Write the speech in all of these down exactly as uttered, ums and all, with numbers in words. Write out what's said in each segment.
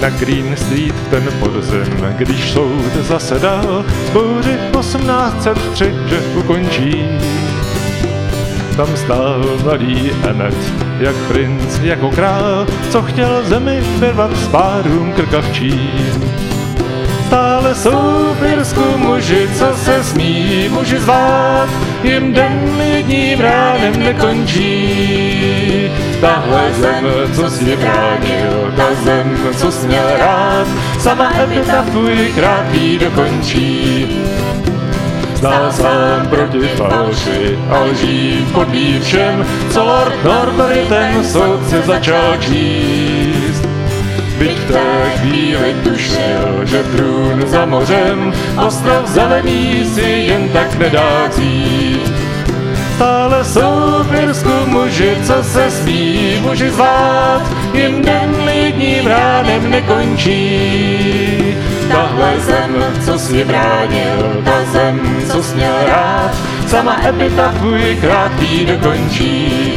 Na Green Street v ten podzim, když soud zasedal, bouři osmnáct set tři, že ukončí. Tam stál mladý Emmet, jak princ, jako král, co chtěl zemi vyrvat s pádům krkavčím. Stále jsou v Irsku muži, co se smí muži zvát, jim den jedním ránem nekončí. Tahle zem, co si bránil, ta zem, co jsi měl rád, sama epita tvůj krátký dokončí. Stál sám proti falši a lží podlí všem, co Lord Norbury ten soudce začal číst. Byť v té chvíli tušil, že trůn za mořem ostrov zelený si jen tak nedá vzít. Stále jsou v Irsku muži, co se smí muži zvát, jim den jedním ránem nekončí. Tahle zem, co si bránil, ta zem, co jsi měl rád, sama epita tvůj krátký dokončí.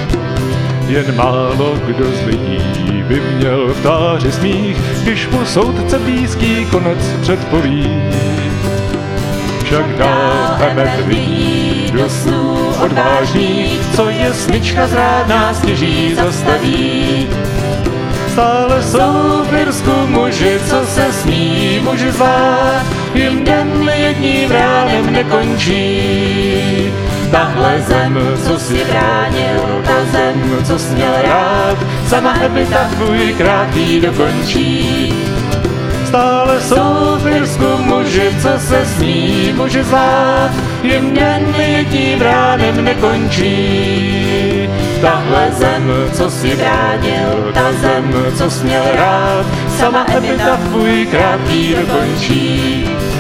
Jen málo kdo z lidí by měl v táři smích, když mu soudce blízký konec předpoví. Však dál Emmet vidí do snů odvážný, co je smyčka zrádná stěží zastaví. Stále jsou v Irsku muži, co se smí muži zvát, jim den jedním ránem nekončí. Tahle zem, co si bránil, ta zem, co jsi měl rád, sama epita tvůj krátký dokončí. Stále jsou v Irsku muži, co se smí muži zvát, jim den jedním ránem nekončí. Tahle zem, co si bránil, ta zem, co jsi měl rád, sama epita tvůj krátký dokončí.